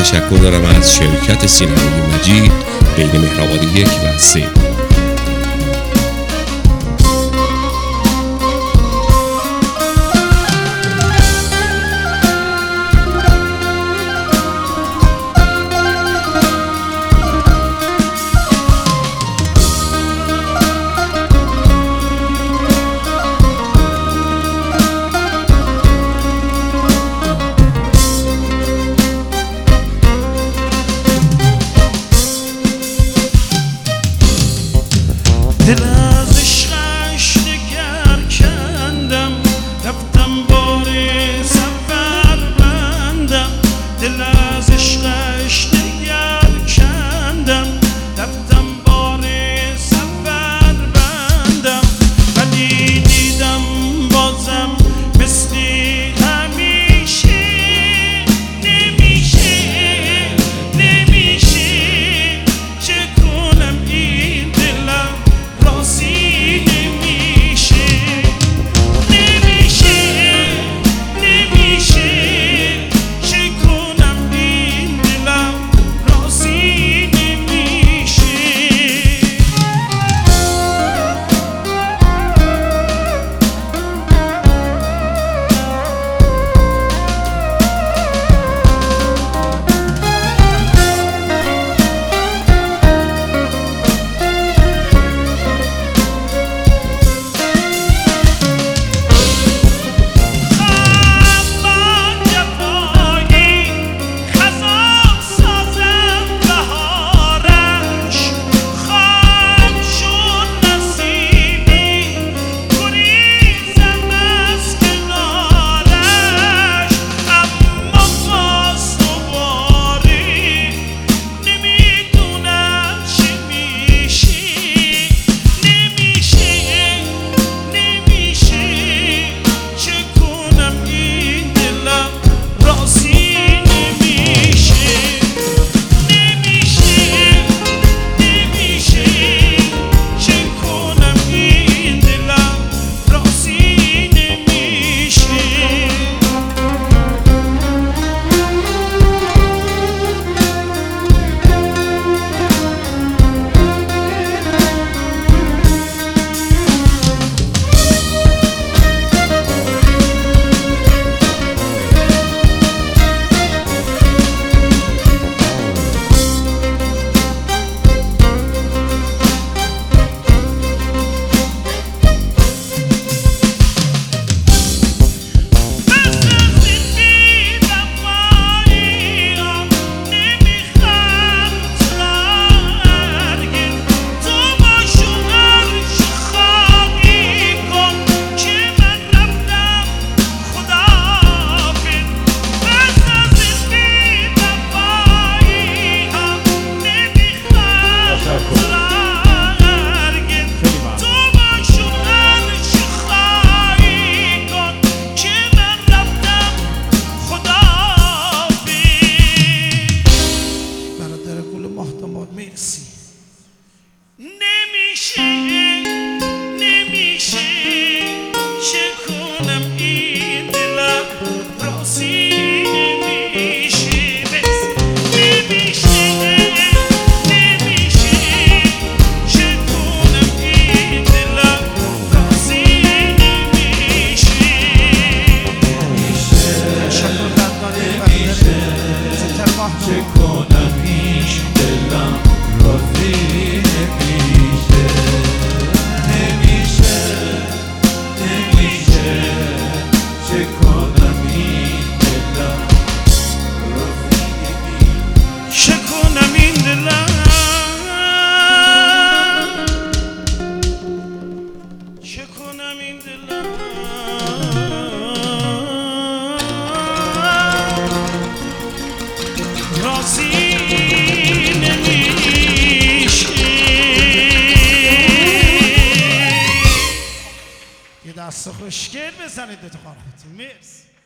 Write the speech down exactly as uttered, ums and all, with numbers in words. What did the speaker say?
تشکر دارم از شرکت سینمای مجید بین مهرآباد یک و سه. دل از عشقش دگر کندم، رفتم بار سفر بندم. دل از عشقش دگر کندم، رفتم بار سفر بندم. ولی دیدم بازم مثلی همیشه نمیشه نمیشه. چه کنم این دلم راضی نمیشه نمیشه نمیشه. چه کنم این دلم راضی نمیشه. نمیشه نمیشه. چه کنم این دلم راضی نمیشه نمیشه نمیشه. چه کنم این دلم راضی نمیشه. شکر دادانی نمیشه. چه کنم این دلم راضی نمیشه نمیشه نمیشه. چه کنم این دلم راضی نمیشه. چه کنم این دلم چه کنم این دلم راضی یه دست خوشگل بزنید به تو خانمتون. مرسی.